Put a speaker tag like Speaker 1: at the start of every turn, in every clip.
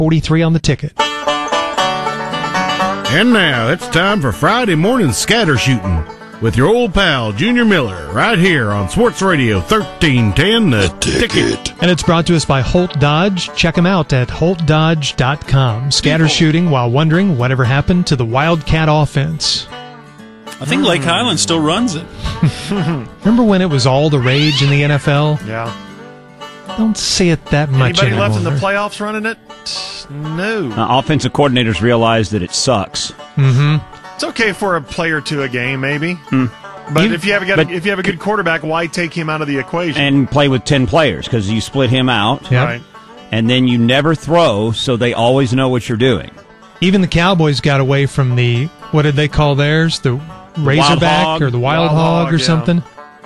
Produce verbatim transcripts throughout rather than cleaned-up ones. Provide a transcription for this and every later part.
Speaker 1: forty-three on the ticket.
Speaker 2: And now it's time for Friday morning scatter shooting with your old pal Junior Miller right here on Sports Radio thirteen ten The Ticket.
Speaker 1: And it's brought to us by Holt Dodge. Check them out at holt dodge dot com. Scatter shooting while wondering whatever happened to the Wildcat offense.
Speaker 3: I think Lake Highland still runs it.
Speaker 1: Remember when it was all the rage in the N F L?
Speaker 4: Yeah.
Speaker 1: Don't see it that much
Speaker 4: Anybody
Speaker 1: anymore.
Speaker 4: left in the playoffs running it? No.
Speaker 5: Uh, offensive coordinators realize that it sucks.
Speaker 1: Mm-hmm.
Speaker 4: It's okay for a player to a game, maybe.
Speaker 5: Mm.
Speaker 4: But
Speaker 5: You-
Speaker 4: if you have a good,
Speaker 5: but-
Speaker 4: if you have a good quarterback, why take him out of the equation?
Speaker 5: And play with ten players because you split him out.
Speaker 1: Yep.
Speaker 4: Right.
Speaker 5: And then you never throw, so they always know what you're doing.
Speaker 1: Even the Cowboys got away from the, what did they call theirs? The Razorback
Speaker 5: hog.
Speaker 1: or the Wild,
Speaker 4: Wild
Speaker 1: Hog,
Speaker 4: hog,
Speaker 1: or
Speaker 4: yeah.
Speaker 1: something?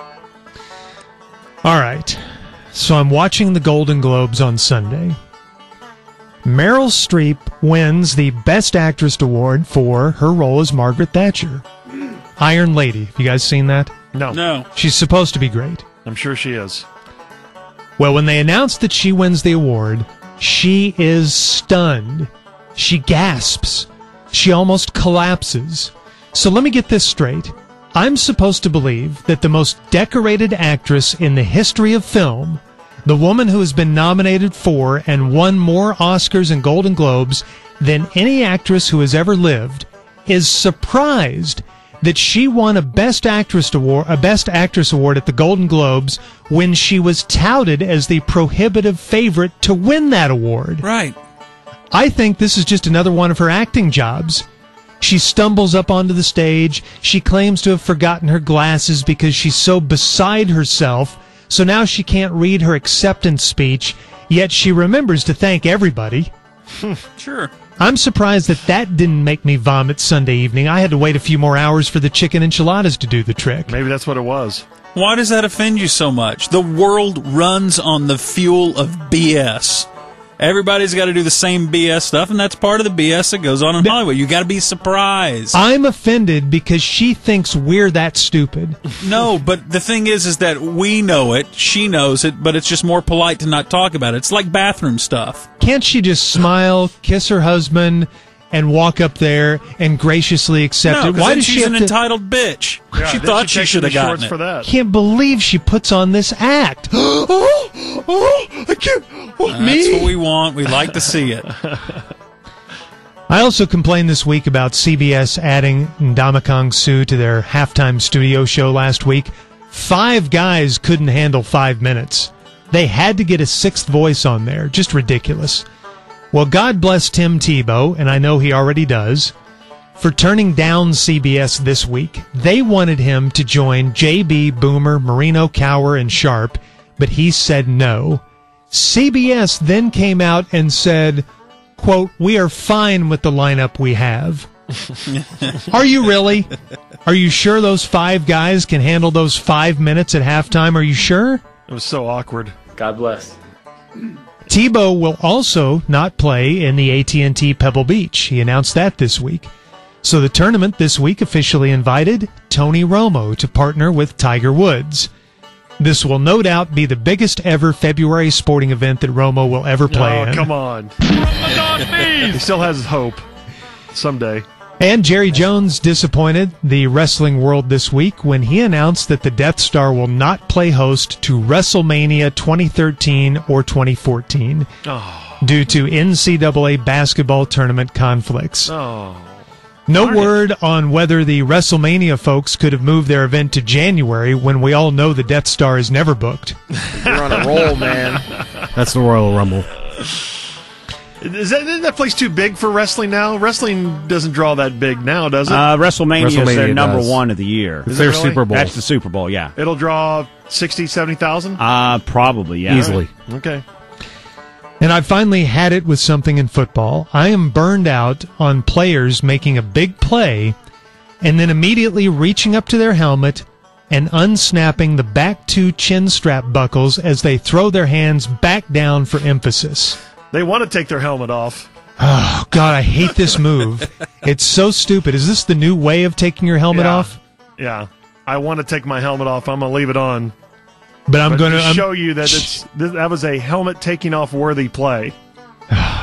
Speaker 1: All right. So I'm watching the Golden Globes on Sunday. Meryl Streep wins the Best Actress award for her role as Margaret Thatcher. Iron Lady. Have you guys seen that?
Speaker 4: No.
Speaker 3: No.
Speaker 1: She's supposed to be great.
Speaker 4: I'm sure she is.
Speaker 1: Well, when they announced that she wins the award, she is stunned. She gasps. She almost collapses. So let me get this straight. I'm supposed to believe that the most decorated actress in the history of film, the woman who has been nominated for and won more Oscars and Golden Globes than any actress who has ever lived, is surprised that she won a Best Actress award, a Best Actress award at the Golden Globes when she was touted as the prohibitive favorite to win that award.
Speaker 3: Right.
Speaker 1: I think this is just another one of her acting jobs. She stumbles up onto the stage. She claims to have forgotten her glasses because she's so beside herself. So now she can't read her acceptance speech, yet she remembers to thank everybody.
Speaker 3: Sure.
Speaker 1: I'm surprised that that didn't make me vomit Sunday evening. I had to wait a few more hours for the chicken enchiladas to do the trick.
Speaker 4: Maybe that's what it was.
Speaker 3: Why does that offend you so much? The world runs on the fuel of B S. Everybody's got to do the same B S stuff, and that's part of the B S that goes on in Hollywood. You got to be surprised.
Speaker 1: I'm offended because she thinks we're that stupid.
Speaker 3: No, but the thing is, is that we know it, she knows it, but it's just more polite to not talk about it. It's like bathroom stuff.
Speaker 1: Can't she just smile, kiss her husband, and walk up there and graciously accept
Speaker 3: No,
Speaker 1: it?
Speaker 3: because
Speaker 1: Why
Speaker 3: then
Speaker 1: does
Speaker 3: she's
Speaker 1: she have
Speaker 3: an
Speaker 1: to?
Speaker 3: entitled bitch.
Speaker 4: Yeah,
Speaker 3: she
Speaker 4: then
Speaker 3: thought she
Speaker 4: takes
Speaker 3: should have
Speaker 4: the
Speaker 3: gotten
Speaker 4: shorts
Speaker 3: it.
Speaker 4: for that.
Speaker 1: Can't believe she puts on this act. oh, oh, I can't. Oh,
Speaker 3: That's
Speaker 1: me.
Speaker 3: what we want. We like to see it.
Speaker 1: I also complained this week about C B S adding Ndamukong Suh to their halftime studio show last week. Five guys couldn't handle five minutes. They had to get a sixth voice on there. Just ridiculous. Well, God bless Tim Tebow, and I know he already does, for turning down C B S this week. They wanted him to join J B, Boomer, Marino, Cower, and Sharp, but he said no. C B S then came out and said, quote, "We are fine with the lineup we have." Are you really? Are you sure those five guys can handle those five minutes at halftime? Are you sure?
Speaker 4: It was so awkward.
Speaker 6: God bless.
Speaker 1: Tebow will also not play in the A T and T Pebble Beach. He announced that this week. So the tournament this week officially invited Tony Romo to partner with Tiger Woods. This will no doubt be the biggest ever February sporting event that Romo will ever play
Speaker 4: Oh,
Speaker 1: in.
Speaker 4: come on. He still has hope. Someday.
Speaker 1: And Jerry Jones disappointed the wrestling world this week when he announced that the Death Star will not play host to WrestleMania twenty thirteen or twenty fourteen
Speaker 4: Oh.
Speaker 1: due to N C double A basketball tournament conflicts.
Speaker 4: Oh.
Speaker 1: No
Speaker 4: Darn it.
Speaker 1: word on whether the WrestleMania folks could have moved their event to January when we all know the Death Star is never booked.
Speaker 6: You're on a roll, man.
Speaker 2: That's the Royal Rumble.
Speaker 4: Is that, isn't that place too big for wrestling now? Wrestling doesn't draw that big now, does it?
Speaker 5: Uh, WrestleMania, is their
Speaker 2: WrestleMania
Speaker 5: number
Speaker 2: does.
Speaker 5: one of the year.
Speaker 2: It's
Speaker 4: Is
Speaker 2: their
Speaker 4: it really?
Speaker 2: Super Bowl.
Speaker 5: That's the Super Bowl, yeah.
Speaker 4: It'll draw sixty, seventy thousand?
Speaker 5: Uh, probably, yeah.
Speaker 2: Easily.
Speaker 4: Okay.
Speaker 1: And I finally had it with something in football. I am burned out on players making a big play and then immediately reaching up to their helmet and unsnapping the back two chin strap buckles as they throw their hands back down for emphasis.
Speaker 4: They want to take their helmet off.
Speaker 1: Oh, God, I hate this move. It's so stupid. Is this the new way of taking your helmet
Speaker 4: Yeah.
Speaker 1: off?
Speaker 4: Yeah. I want to take my helmet off. I'm going to leave it on.
Speaker 1: But I'm
Speaker 4: But
Speaker 1: going
Speaker 4: to
Speaker 1: to
Speaker 4: show you that it's th- that was a helmet taking off worthy play.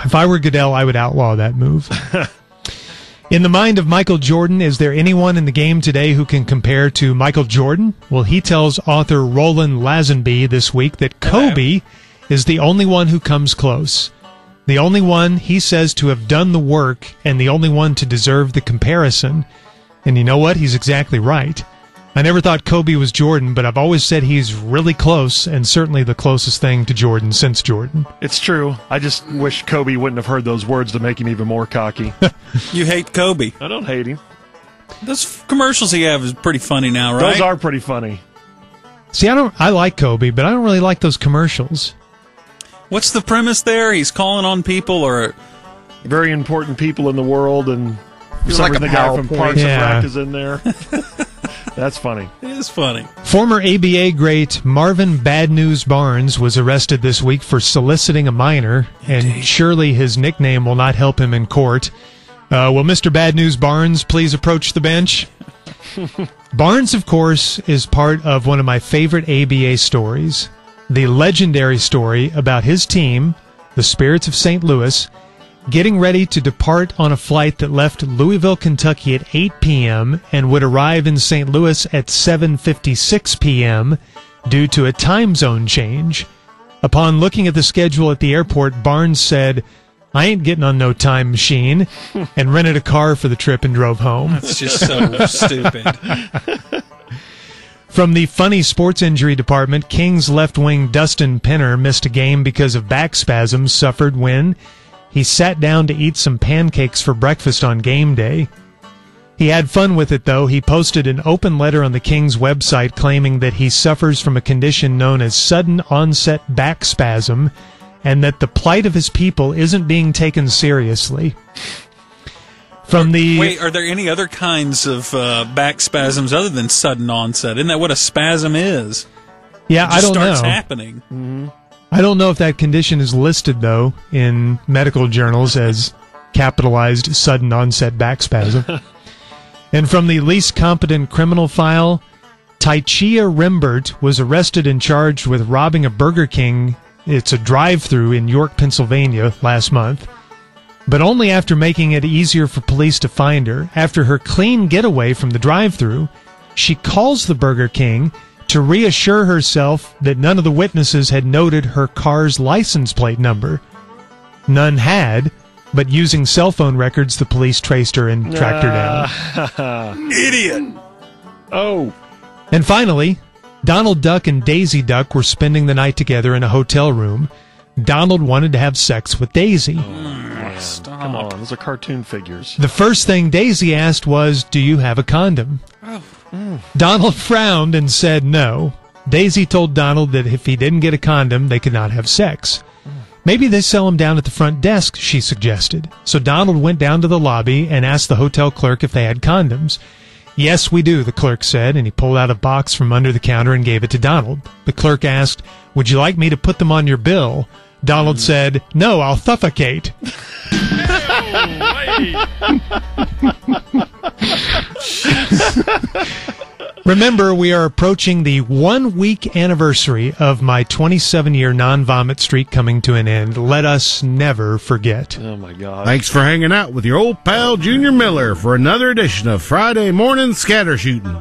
Speaker 1: If I were Goodell, I would outlaw that move. In the mind of Michael Jordan, is there anyone in the game today who can compare to Michael Jordan? Well, he tells author Roland Lazenby this week that Kobe is the only one who comes close. The only one, he says, to have done the work and the only one to deserve the comparison. And you know what? He's exactly right. I never thought Kobe was Jordan, but I've always said he's really close and certainly the closest thing to Jordan since Jordan.
Speaker 4: It's true. I just wish Kobe wouldn't have heard those words to make him even more cocky.
Speaker 3: You hate Kobe.
Speaker 4: I don't hate him.
Speaker 3: Those commercials he have is pretty funny now, right?
Speaker 4: Those are pretty funny.
Speaker 1: See, I don't. I like Kobe, but I don't really like those commercials.
Speaker 3: What's the premise there? He's calling on people or...
Speaker 4: Very important people in the world, and for
Speaker 6: It's
Speaker 4: some
Speaker 6: like
Speaker 4: reason
Speaker 6: a
Speaker 4: the guy from
Speaker 6: PowerPoint.
Speaker 4: Parks
Speaker 1: Yeah.
Speaker 4: and Rec is in there. That's funny.
Speaker 3: It is funny.
Speaker 1: Former A B A great Marvin Bad News Barnes was arrested this week for soliciting a minor, and surely his nickname will not help him in court. Uh, will Mister Bad News Barnes please approach the bench? Barnes, of course, is part of one of my favorite A B A stories, the legendary story about his team, the Spirits of Saint Louis, getting ready to depart on a flight that left Louisville, Kentucky at eight p.m. and would arrive in Saint Louis at seven fifty-six p.m. due to a time zone change. Upon looking at the schedule at the airport, Barnes said, "I ain't getting on no time machine," and rented a car for the trip and drove home.
Speaker 3: It's just so stupid.
Speaker 1: From the funny sports injury department, Kings left wing Dustin Penner missed a game because of back spasms suffered when he sat down to eat some pancakes for breakfast on game day. He had fun with it, though. He posted an open letter on the Kings website claiming that he suffers from a condition known as sudden onset back spasm and that the plight of his people isn't being taken seriously. From the
Speaker 3: Wait, are there any other kinds of uh, back spasms other than sudden onset? Isn't that what a spasm is?
Speaker 1: Yeah,
Speaker 3: It
Speaker 1: I
Speaker 3: just
Speaker 1: don't
Speaker 3: starts
Speaker 1: know.
Speaker 3: happening.
Speaker 1: I don't know if that condition is listed, though, in medical journals as capitalized sudden onset back spasm. And from the least competent criminal file, Tychia Rimbert was arrested and charged with robbing a Burger King. It's a drive-thru in York, Pennsylvania, last month. But only after making it easier for police to find her. After her clean getaway from the drive-thru, she calls the Burger King to reassure herself that none of the witnesses had noted her car's license plate number. None had, but using cell phone records, the police traced her and tracked her down.
Speaker 3: Idiot!
Speaker 4: Oh,
Speaker 1: And finally, Donald Duck and Daisy Duck were spending the night together in a hotel room. Donald wanted to have sex with Daisy.
Speaker 3: Stop.
Speaker 4: come on. Those are cartoon figures.
Speaker 1: The first thing Daisy asked was, "Do you have a condom?" Donald frowned and said no. Daisy told Donald that if he didn't get a condom, they could not have sex. Maybe they sell them down at the front desk, she suggested. So Donald went down to the lobby and asked the hotel clerk if they had condoms. "Yes, we do," the clerk said, and he pulled out a box from under the counter and gave it to Donald. The clerk asked, "Would you like me to put them on your bill?" Donald said, "No, I'll suffocate." Remember, we are approaching the one-week anniversary of my twenty-seven-year non-vomit streak coming to an end. Let us never forget.
Speaker 4: Oh, my God.
Speaker 2: Thanks for hanging out with your old pal Junior Miller for another edition of Friday Morning Scatter Shooting.